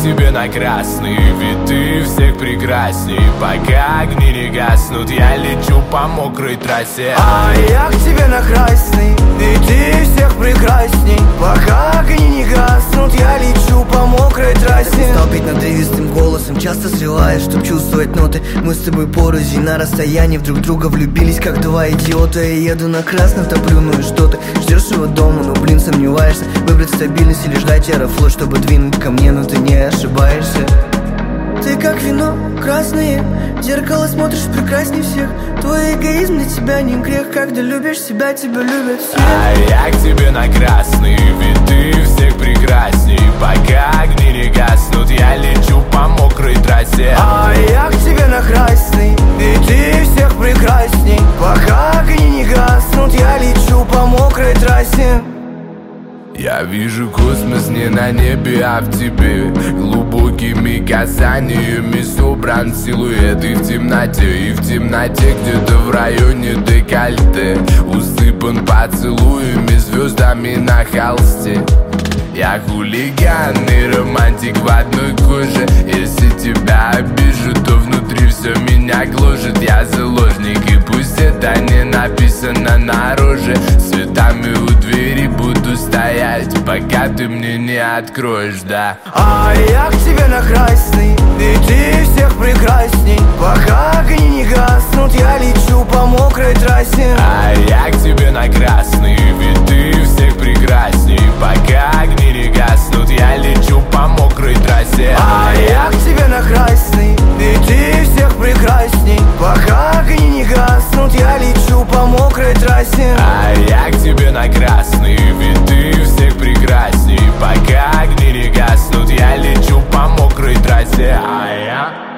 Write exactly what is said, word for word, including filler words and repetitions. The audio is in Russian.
тебе на красный, ведь ты всех прекрасней. Пока огни не гаснут, я лечу по мокрой трассе. А я к тебе на красный, ведь ты всех прекрасней. Пока огни не гаснут, я лечу по мокрой трассе. Стал петь надрывистым голосом, часто срываешь, чтоб чувствовать ноты. Мы с тобой порознь на расстоянии, в друг друга влюбились, как два идиота. Я еду на красном, топлю, ну и что ты? Ждешь его дома, ну блин, сомневаешься. Выбрать стабильность или ждать аэрофлот, чтобы двинуть ко мне, но ты не ошибаешься. Ты как вино красное, в зеркало смотришь прекрасней всех. Твой эгоизм для тебя не грех, когда любишь себя, тебя любят все. А я к тебе на красный, ведь ты всех прекрасней. Пока огни не гаснут, я лечу по мокрой трассе. А я к тебе на красный, ведь ты всех прекрасней. Пока огни не гаснут, я лечу по мокрой трассе. Я вижу космос не на небе, а в тебе. Глубокими касаниями собран силуэт. И в темноте, и в темноте где-то в районе декольте усыпан поцелуями, звездами на холсте. Я хулиган и романтик в одной коже. Если тебя обижу, то внутри все меня гложет. Я заложник, и пусть это не написано на роже. С цветами у двери буду стоять, пока ты мне не откроешь, да. А я к тебе на красный, ведь ты всех прекрасней. Пока огни не гаснут, я лечу по мокрой трассе. А я к тебе на красный, ведь ты всех прекрасней. Пока огни не гаснут, я лечу по мокрой трассе. А я к тебе на красный, ведь ты всех прекрасней. Пока огни не гаснут, я лечу по мокрой трассе. А я к тебе на красный, ведь ты всех прекрасней. Пока огни не гаснут, я лечу по мокрой трассе. А я...